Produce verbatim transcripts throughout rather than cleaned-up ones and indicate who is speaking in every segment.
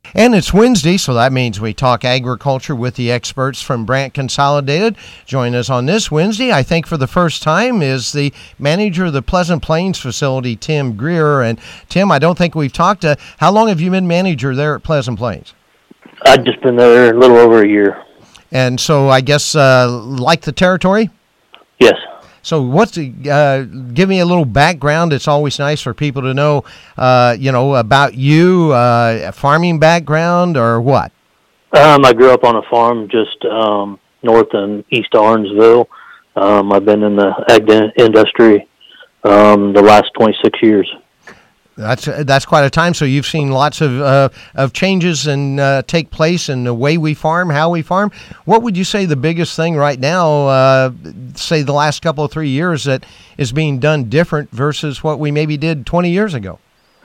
Speaker 1: And it's Wednesday, so that means we talk agriculture with the experts from Brandt Consolidated. Join us on this Wednesday, I think for the first time, is the manager of the Pleasant Plains facility, Tim Greer. And Tim, I don't think we've talked. Uh, how long have you been manager there at Pleasant Plains?
Speaker 2: I've just been there a little over a year.
Speaker 1: And so I guess uh, like the territory?
Speaker 2: Yes.
Speaker 1: So what's the, uh, give me a little background. It's always nice for people to know, uh, you know, about you, uh, farming background or what?
Speaker 2: Um, I grew up on a farm just um, north and east of Orangeville. Um, I've been in the ag industry um, the last twenty-six years.
Speaker 1: That's that's quite a time. So you've seen lots of uh, of changes and uh, take place in the way we farm, how we farm. What would you say the biggest thing right now, uh, say the last couple of three years, that is being done different versus what we maybe did twenty years ago?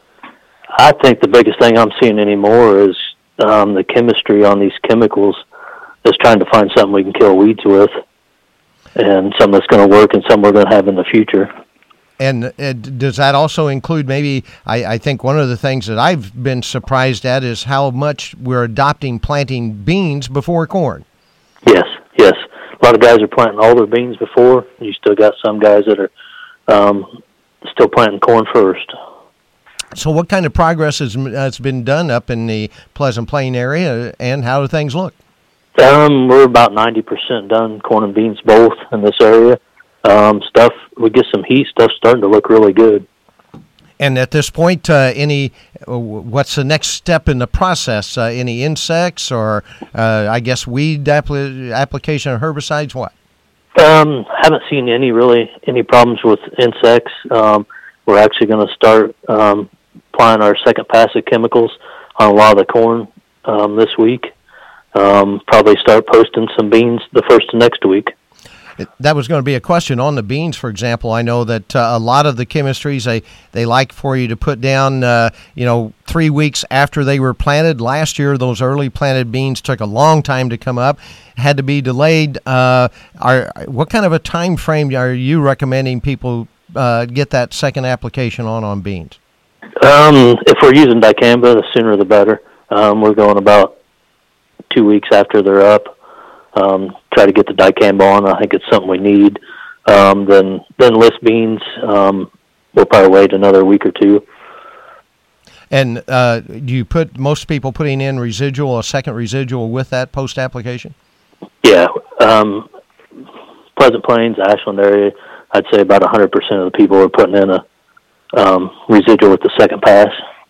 Speaker 2: I think the biggest thing I'm seeing anymore is um, the chemistry on these chemicals is trying to find something we can kill weeds with, and something that's going to work and something we're going to have in the future.
Speaker 1: And uh, does that also include maybe, I, I think one of the things that I've been surprised at is how much we're adopting planting beans before corn.
Speaker 2: Yes, yes. A lot of guys are planting all their beans before. You still got some guys that are um, still planting corn first. So
Speaker 1: what kind of progress has, has been done up in the Pleasant Plain area, and how do things look?
Speaker 2: Um, we're about ninety percent done, corn and beans both in this area. Um, stuff, we get some heat, stuff's starting to look really good.
Speaker 1: And at this point, uh, any, uh, what's the next step in the process? Uh, any insects or, uh, I guess, weed apl- application of herbicides, what?
Speaker 2: Um, haven't seen any, really, any problems with insects. Um, we're actually going to start um, applying our second pass of chemicals on a lot of the corn um, this week. Um, probably start posting some beans the first of next week.
Speaker 1: It, that was going to be a question on the beans, for example. I know that uh, a lot of the chemistries, they, they like for you to put down, uh, you know, three weeks after they were planted. Last year, those early planted beans took a long time to come up, had to be delayed. Uh, are What kind of a time frame are you recommending people uh, get that second application on on beans?
Speaker 2: Um, if we're using dicamba, the sooner the better. Um, we're going about two weeks after they're up. Um, try to get the dicamba on. I think it's something we need. Um, then, then list beans. Um, we'll probably wait another week or two.
Speaker 1: And uh, do you put most people putting in residual, a second residual with that post application?
Speaker 2: Yeah, um, Pleasant Plains, Ashland area. I'd say about a hundred percent of the people are putting in a um, residual with the second pass.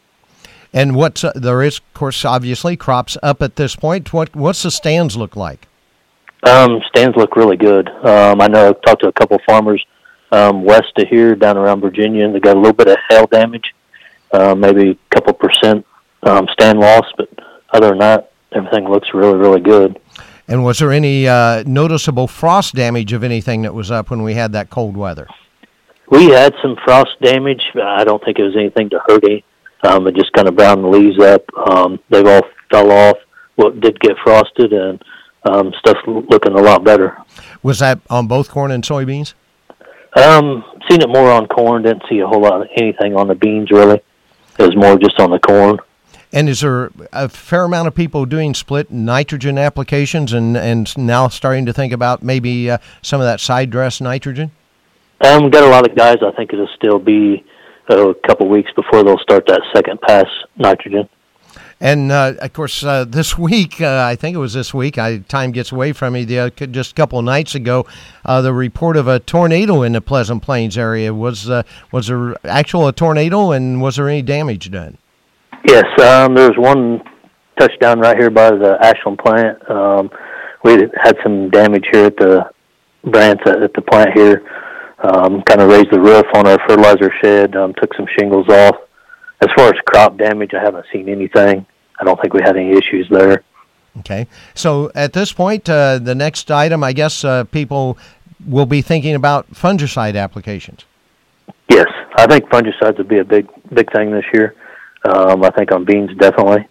Speaker 1: And what's uh, there is, of course, obviously crops up at this point. What what's the stands look like?
Speaker 2: Um, stands look really good. Um, I know I've talked to a couple of farmers um, west of here, down around Virginia, and they got a little bit of hail damage, uh, maybe a couple percent um, stand loss, but other than that, everything looks really, really good.
Speaker 1: And was there any uh, noticeable frost damage of anything that was up when we had that cold weather?
Speaker 2: We had some frost damage. I don't think it was anything to hurt any. Um, it just kind of browned the leaves up. Um, they've all fell off. What did get frosted, and Um, stuff looking a lot better.
Speaker 1: Was that on both corn and soybeans?
Speaker 2: Um, seen it more on corn. Didn't see a whole lot of anything on the beans, really. It was more just on the corn.
Speaker 1: And is there a fair amount of people doing split nitrogen applications and, and now starting to think about maybe uh, some of that side dress nitrogen?
Speaker 2: Um, got a lot of guys. I think it'll still be uh, a couple weeks before they'll start that second pass nitrogen.
Speaker 1: And, uh, of course, uh, this week, uh, I think it was this week, I, time gets away from me, the, uh, just a couple of nights ago, uh, the report of a tornado in the Pleasant Plains area. Was uh, was there actual a tornado, and was there any damage done?
Speaker 2: Yes, um, there was one touchdown right here by the Ashland plant. Um, we had some damage here at the Brandt at the plant here. Um, kind of raised the roof on our fertilizer shed, um, took some shingles off. As far as crop damage, I haven't seen anything. I don't think we had any issues there.
Speaker 1: Okay. So at this point, uh, the next item, I guess uh, people will be thinking about fungicide applications.
Speaker 2: Yes, I think fungicides would be a big big thing this year. Um, I think on beans, definitely.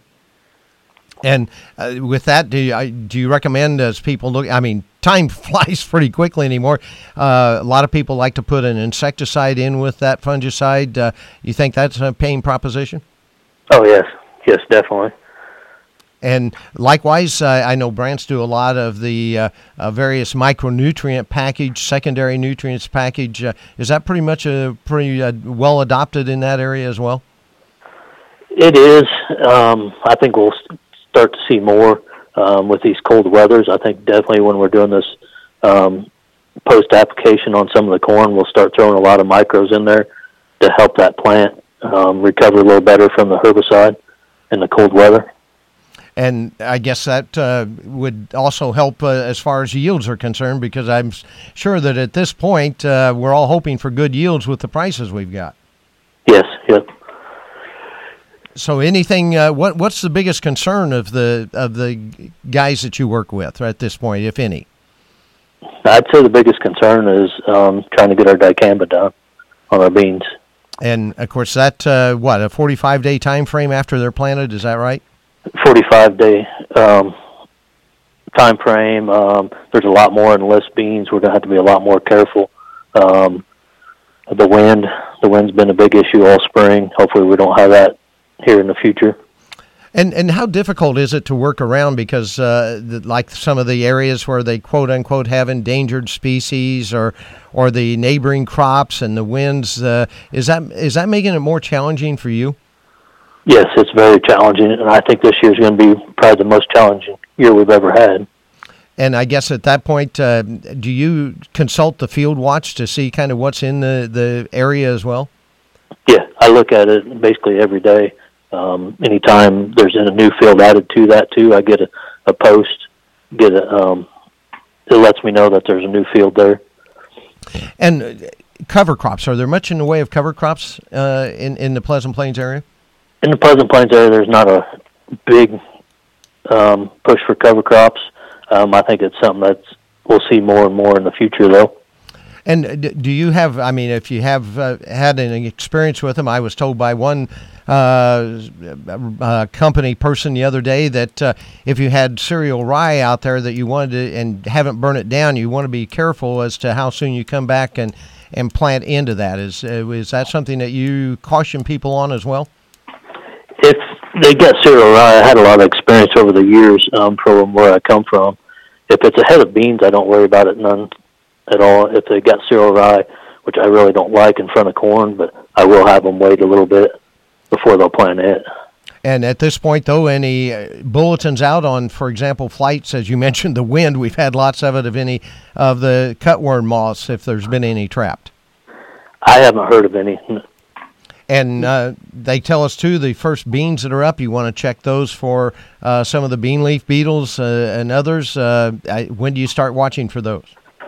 Speaker 1: And uh, with that, do you, do you recommend as people look, I mean, time flies pretty quickly anymore. Uh, a lot of people like to put an insecticide in with that fungicide. Uh, you think that's a paying proposition?
Speaker 2: Oh, yes. Yes, definitely.
Speaker 1: And likewise, uh, I know Brandt's do a lot of the uh, uh, various micronutrient package, secondary nutrients package. Uh, is that pretty much a pretty uh, well adopted in that area as well?
Speaker 2: It is. Um, I think we'll start to see more um, with these cold weathers. I think definitely when we're doing this um, post-application on some of the corn, we'll start throwing a lot of micros in there to help that plant um, recover a little better from the herbicide in the cold weather.
Speaker 1: And I guess that uh, would also help uh, as far as yields are concerned, because I'm sure that at this point uh, we're all hoping for good yields with the prices we've got.
Speaker 2: Yes, yep.
Speaker 1: So anything, uh, what what's the biggest concern of the of the guys that you work with at this point, if any?
Speaker 2: I'd say the biggest concern is um, trying to get our dicamba done on our beans.
Speaker 1: And, of course, that, uh, what, a forty-five day time frame after they're planted, is that right?
Speaker 2: forty-five day um, time frame. Um, there's a lot more in list beans. We're going to have to be a lot more careful. Um, the wind, the wind's been a big issue all spring. Hopefully we don't have that here in the future.
Speaker 1: And and how difficult is it to work around? Because uh, the, like some of the areas where they quote unquote have endangered species, or or the neighboring crops and the winds, uh, is that is that making it more challenging for you?
Speaker 2: Yes, it's very challenging, and I think this year is going to be probably the most challenging year we've ever had.
Speaker 1: And I guess at that point, uh, do you consult the field watch to see kind of what's in the, the area as well?
Speaker 2: Yeah, I look at it basically every day. Um, anytime there's a new field added to that too, I get a, a post, get a, um, it lets me know that there's a new field there.
Speaker 1: And cover crops, are there much in the way of cover crops uh, in, in the Pleasant Plains area?
Speaker 2: In the Pleasant Plains area, there's not a big um, push for cover crops. Um, I think it's something that we'll see more and more in the future, though.
Speaker 1: And do you have, I mean, if you have uh, had an experience with them, I was told by one uh, uh, company person the other day that uh, if you had cereal rye out there that you wanted to, and haven't burned it down, you want to be careful as to how soon you come back and, and plant into that. Is, uh, is that something that you caution people on as well?
Speaker 2: If they get cereal rye, I had a lot of experience over the years um, from where I come from. If it's a head of beans, I don't worry about it none at all. If they got cereal rye, which I really don't like in front of corn, but I will have them wait a little bit before they'll plant it.
Speaker 1: And at this point, though, any bulletins out on, for example, flights, as you mentioned, the wind, we've had lots of it, of any of the cutworm moths, if there's been any trapped?
Speaker 2: I haven't heard of any.
Speaker 1: And uh, they tell us, too, the first beans that are up, you want to check those for uh, some of the bean leaf beetles uh, and others. Uh, I, when do you start watching for those?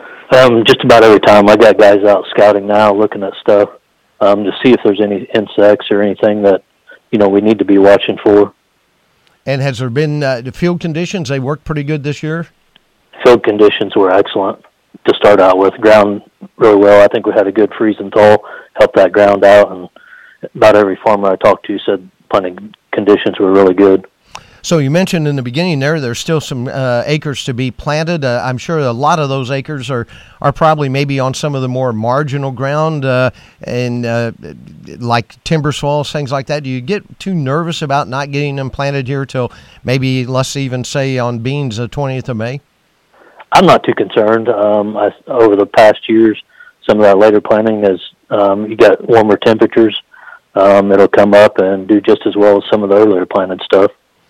Speaker 2: Um, just about every time. I got guys out scouting now, looking at stuff um, to see if there's any insects or anything that, you know, we need to be watching for.
Speaker 1: And has there been uh, the field conditions? They worked pretty good this year?
Speaker 2: Field conditions were excellent to start out with. Ground really well. I think we had a good freeze and thaw, helped that ground out, and about every farmer I talked to said planting conditions were really good.
Speaker 1: So you mentioned in the beginning there, there's still some uh, acres to be planted. Uh, I'm sure a lot of those acres are, are probably maybe on some of the more marginal ground uh, and uh, like timber soils, things like that. Do you get too nervous about not getting them planted here till maybe, let's even say, on beans the twentieth of May?
Speaker 2: I'm not too concerned. Um, I, over the past years, some of that later planting is um, you got warmer temperatures. Um, it'll come up and do just as well as some of the earlier planted stuff.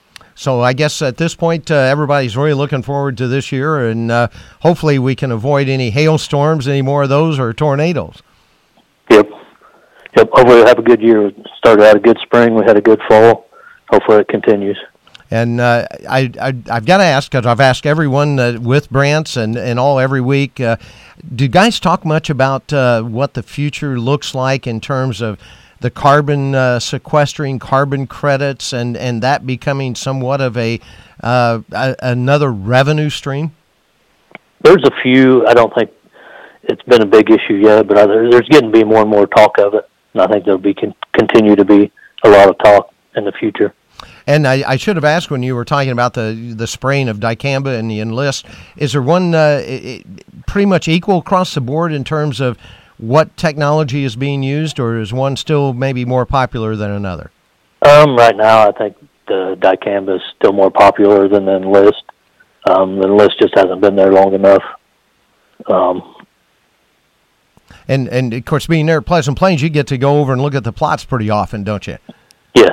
Speaker 1: So I guess at this point, uh, everybody's really looking forward to this year, and uh, hopefully we can avoid any hailstorms, any more of those, or tornadoes.
Speaker 2: Yep. Yep. Hopefully we'll have a good year. We started out a good spring. We had a good fall. Hopefully it continues.
Speaker 1: And uh, I, I, I've got to ask, because I've asked everyone uh, with Brandt's and, and all every week, uh, do guys talk much about uh, what the future looks like in terms of the carbon uh, sequestering carbon credits and, and that becoming somewhat of a, uh, a another revenue stream?
Speaker 2: There's a few. I don't think it's been a big issue yet, but there's getting to be more and more talk of it, and I think there'll be con- continue to be a lot of talk in the future.
Speaker 1: And I, I should have asked when you were talking about the the spraying of dicamba and the Enlist, is there one uh, it, pretty much equal across the board in terms of what technology is being used, or is one still maybe more popular than another?
Speaker 2: Um, right now, I think the dicamba is still more popular than the Enlist. Um, the Enlist just hasn't been there long enough. Um,
Speaker 1: and, and, of course, being there at Pleasant Plains, you get to go over and look at the plots pretty often, don't you?
Speaker 2: Yes.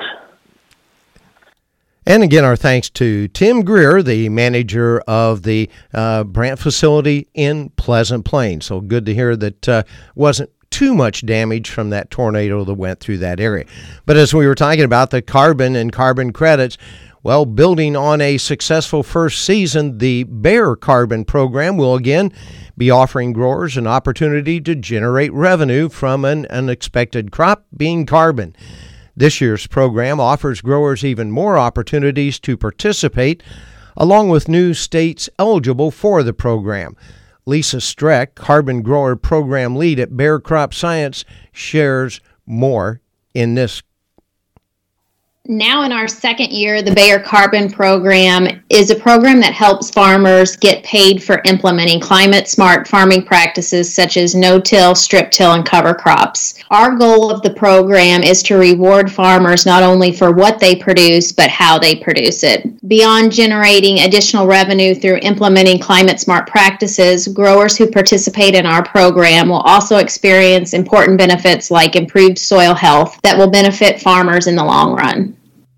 Speaker 1: And again, our thanks to Tim Greer, the manager of the uh, Brandt facility in Pleasant Plains. So good to hear that uh, wasn't too much damage from that tornado that went through that area. But as we were talking about the carbon and carbon credits, well, building on a successful first season, the Bayer Carbon program will again be offering growers an opportunity to generate revenue from an unexpected crop, being carbon. This year's program offers growers even more opportunities to participate, along with new states eligible for the program. Lisa Streck, Carbon Grower Program Lead at Bayer Crop Science, shares more in this.
Speaker 3: Now in our second year, the Bayer Carbon Program is a program that helps farmers get paid for implementing climate-smart farming practices such as no-till, strip-till, and cover crops. Our goal of the program is to reward farmers not only for what they produce, but how they produce it. Beyond generating additional revenue through implementing climate-smart practices, growers who participate in our program will also experience important benefits like improved soil health that will benefit farmers in the long run.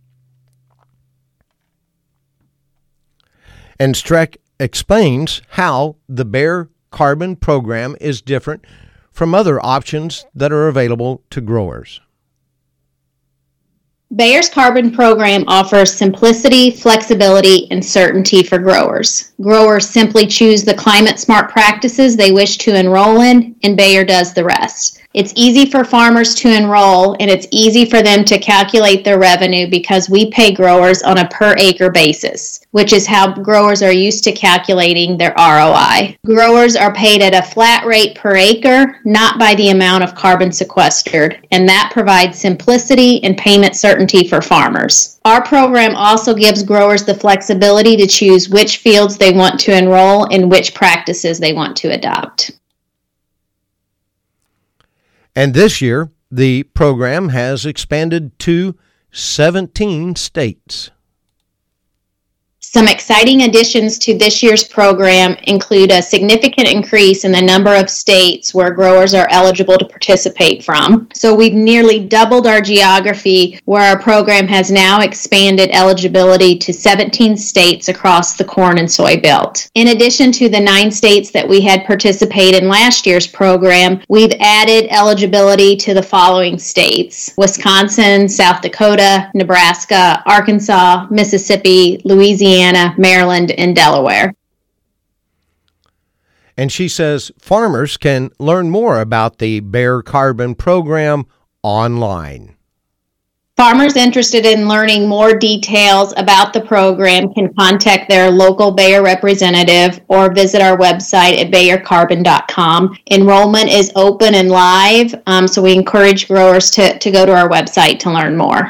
Speaker 1: And Streck explains how the Bayer Carbon program is different from other options that are available to growers.
Speaker 3: Bayer's Carbon program offers simplicity, flexibility, and certainty for growers. Growers simply choose the climate-smart practices they wish to enroll in, and Bayer does the rest. It's easy for farmers to enroll, and it's easy for them to calculate their revenue because we pay growers on a per-acre basis, which is how growers are used to calculating their R O I. Growers are paid at a flat rate per acre, not by the amount of carbon sequestered, and that provides simplicity and payment certainty for farmers. Our program also gives growers the flexibility to choose which fields they want to enroll and which practices they want to adopt.
Speaker 1: And this year, the program has expanded to seventeen states.
Speaker 3: Some exciting additions to this year's program include a significant increase in the number of states where growers are eligible to participate from. So we've nearly doubled our geography, where our program has now expanded eligibility to seventeen states across the corn and soy belt. In addition to the nine states that we had participated in last year's program, we've added eligibility to the following states: Wisconsin, South Dakota, Nebraska, Arkansas, Mississippi, Louisiana, Maryland, and Delaware.
Speaker 1: And she says farmers can learn more about the Bayer Carbon program online.
Speaker 3: Farmers interested in learning more details about the program can contact their local Bayer representative or visit our website at bayer carbon dot com. Enrollment is open and live, um, so we encourage growers to, to go to our website to learn more.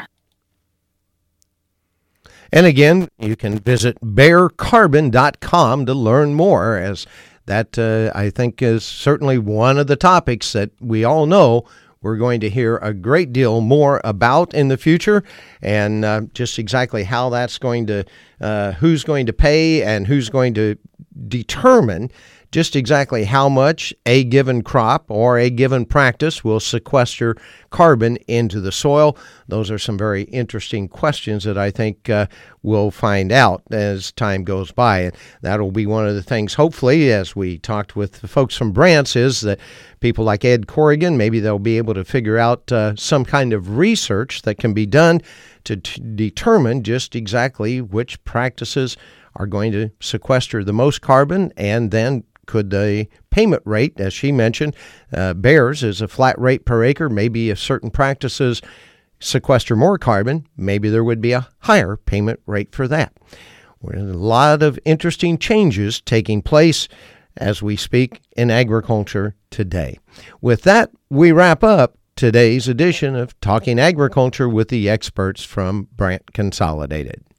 Speaker 1: And again, you can visit bayer carbon dot com to learn more, as that, uh, I think, is certainly one of the topics that we all know we're going to hear a great deal more about in the future, and uh, just exactly how that's going to, uh, who's going to pay and who's going to determine just exactly how much a given crop or a given practice will sequester carbon into the soil. Those are some very interesting questions that I think uh, we'll find out as time goes by. And that'll be one of the things, hopefully, as we talked with the folks from Brandt's, is that people like Ed Corrigan, maybe they'll be able to figure out uh, some kind of research that can be done to t- determine just exactly which practices are going to sequester the most carbon, and then could the payment rate, as she mentioned, uh, Bayer's is a flat rate per acre. Maybe if certain practices sequester more carbon, maybe there would be a higher payment rate for that. There's a lot of interesting changes taking place as we speak in agriculture today. With that, we wrap up today's edition of Talking Agriculture with the experts from Brandt Consolidated.